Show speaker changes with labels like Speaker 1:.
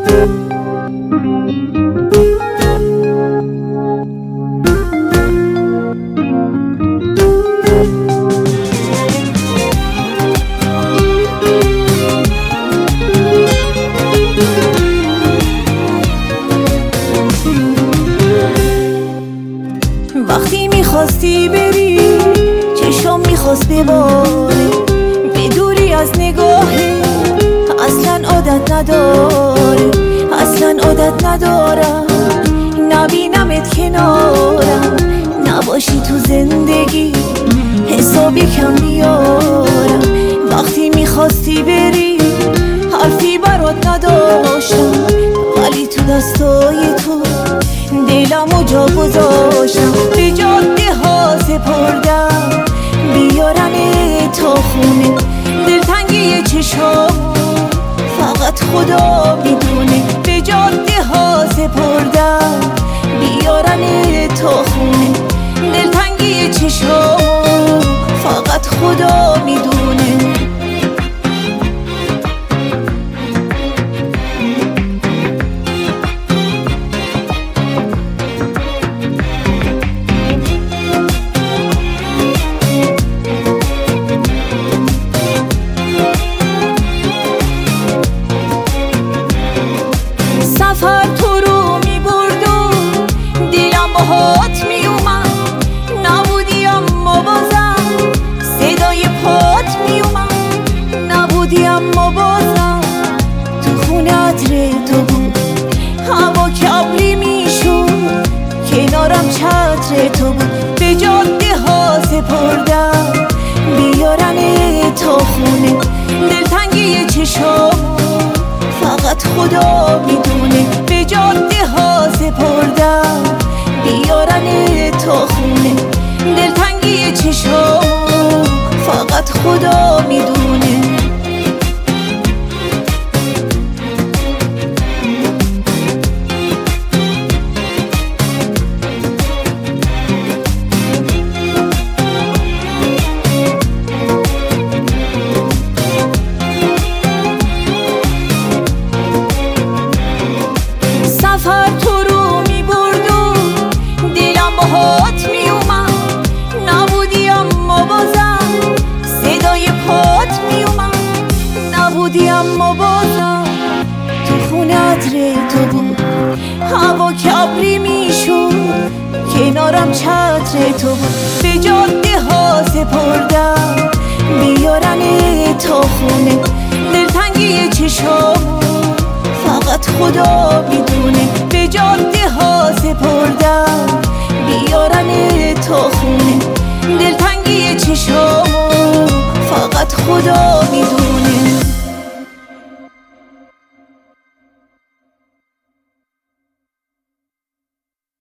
Speaker 1: وقتی میخواستی بری چشم میخواست بباره، بدوری از نگاهه اصلا عادت نداره، اصلا عادت ندارم نبینمت کنارم، نباشی تو زندگی حسابی کم بیارم. وقتی میخواستی بری حرفی برات نداشتم، ولی تو دستای تو دلمو جا گذاشتم، به جاده ها سپردم بیارن تا خونه، دلتنگی چشام فقط خدا میدونه، به جاده ها سپردم بیارن تا خونه، دلتنگی چشام فقط خدا میدونه. سفر تو رو میبرد و دلم باهات میومد، نبودی اما بازم صدای پات میومد، نبودی اما بازم تو خونه عطر تو بود، هوا که ابری میشد کنارم چتر تو بود، به جاده ها سپردم بیارن تا خونه، دلتنگی چشام فقط خدا میدونه، به جاده ها سپردم بیارن تا خونه، دلتنگی چشام فقط خدا میدونه. سفر تو رو میبرد و دلم باهات میومد، نبودی اما بازم صدای پات میومد، نبودی اما بازم تو خونه عطر تو بود، هوا که ابری میشد کنارم چتر تو بود، به جاده ها سپردم بیارن تا خونه، دلتنگی چشام فقط خدا میدونه، به جاده ها سپردم بیارن تا خونه، دلتنگی چشام فقط خدا میدونه.